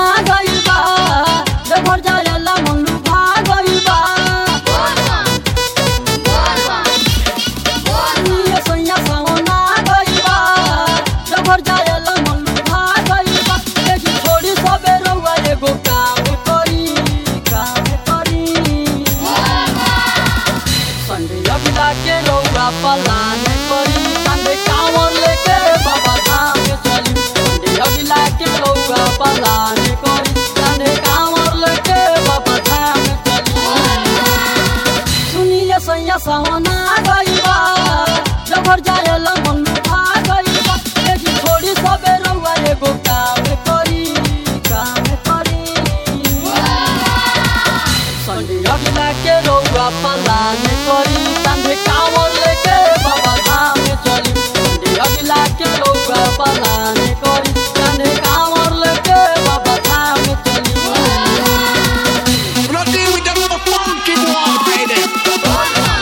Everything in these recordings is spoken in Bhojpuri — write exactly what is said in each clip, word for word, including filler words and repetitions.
गइल बा देवघर जाएला मन लुभा गइल बा सुनिए सैया सावना गइल बा देवघर जाएला मन लुभा गइल बा एही छोड़ी सबे रउआ एगो काम करी काम करी संडे अगला के रउआ पलान करी संडे कांवर लेके बाबा धाम चली संडे अगला के रउआ पलान करी संडे कांवर लेके बाबा धाम चली सुनिए सैया सावना गइल बा देवघर जाएला मन लुभा गइल बा एही छोड़ी सबे रउआ एगो काम करी काम करी संडे अगला के रउआ पलान करी संडे कांवर लेके बाबा धाम चली संडे अगला के रउआ पलान करी संडे कांवर लेके बाबा धाम चली When I deal with them other funky boy, baby.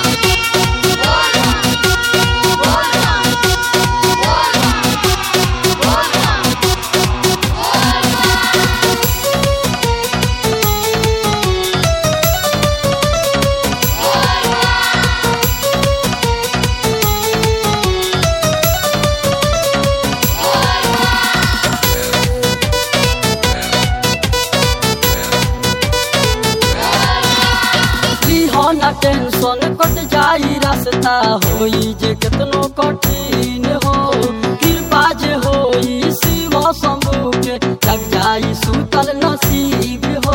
ना टेंशन कट जाई रास्ता होई जे कितनो कठिन हो कृपा जे होई शिव शंभु के लग जाई सुतल नसीब हो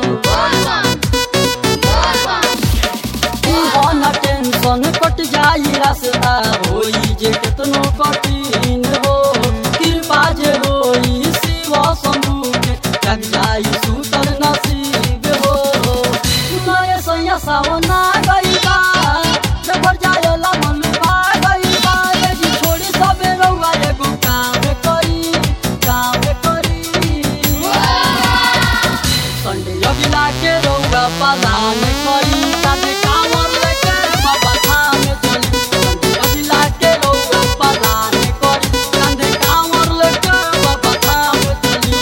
ना टेंशन कट जाई रास्ता होई जे कितनो कठिन हो कृपा जे होई शिव शंभु के लग जाई सुतल नसीब हो सुनाए सैया सावना गइल बा देवघर जाएला मन लुभा गइल बा एही छोड़ी सबे रउआ एगो काम करी काम करी संडे अगला के रउआ पलान करी संडे कांवर लेके बाबा धाम चली संडे अगला के रउआ पलान करी संडे कांवर लेके बाबा धाम चली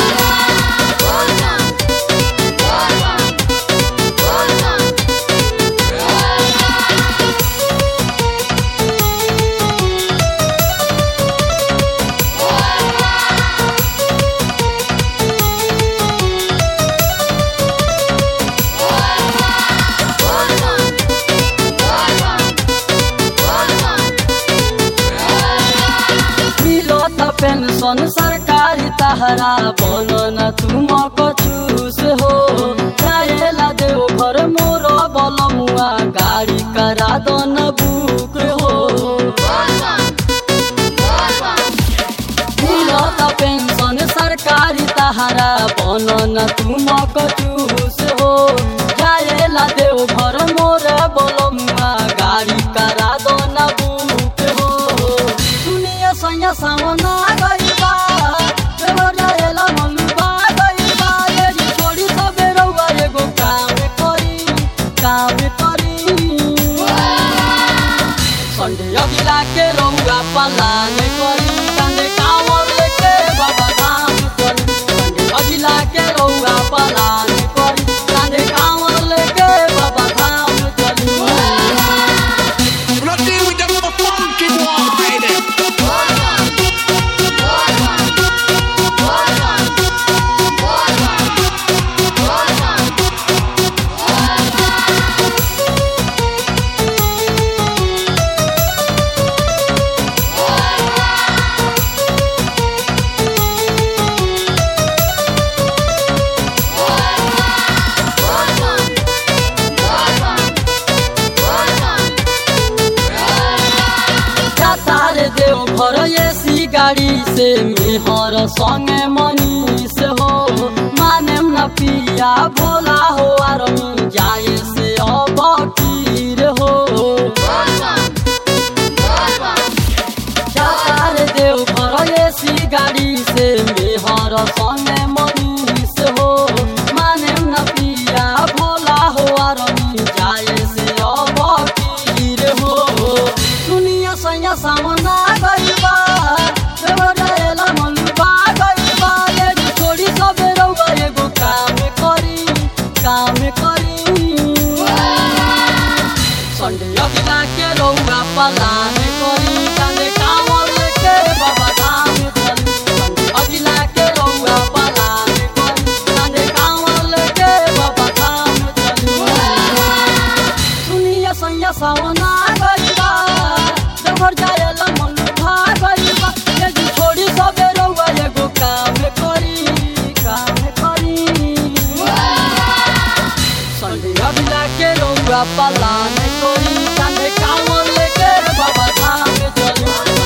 पेंशन सरकारी तहरा बनन तुम कचूस हो जाएला देव घर मोर बलमुआ गाड़ी करा दन बुक हो मिलता पेंशन सरकारी तहरा बनन तुम कचूस हो जाएला देव घर मोर बलमुआ गाड़ी करा दन बुक हो सुनिए सैया सावना गइल बा देवघर जाएला मन लुभा गइल बा एही छोड़ी सबे रउआ एगो काम करी काम करी संडे अगला के रउआ पलान करी संडे कांवर लेके बाबा धाम चली संडे अगला के रउआ पलान करी संडे कांवर लेके बाबा धाम चली When I deal with them other funky boy, baby. Deoghar AC गाड़ी से मेहर संगे मनीष हो माने न पिया भोला हो आरमी जाए से अब कीर हो देवघर एसी गाड़ी से मेहर संगे मनीष हो माने न पिया भोला हो आरमी जाए से अब कीर हो सुनिए सैया सावना गइल बा देवघर जाएला मन लुभा गइल बा एही छोड़ी सबे रउआ रउआ पलान करी कांधे कांवर लेके बाबा धाम चली।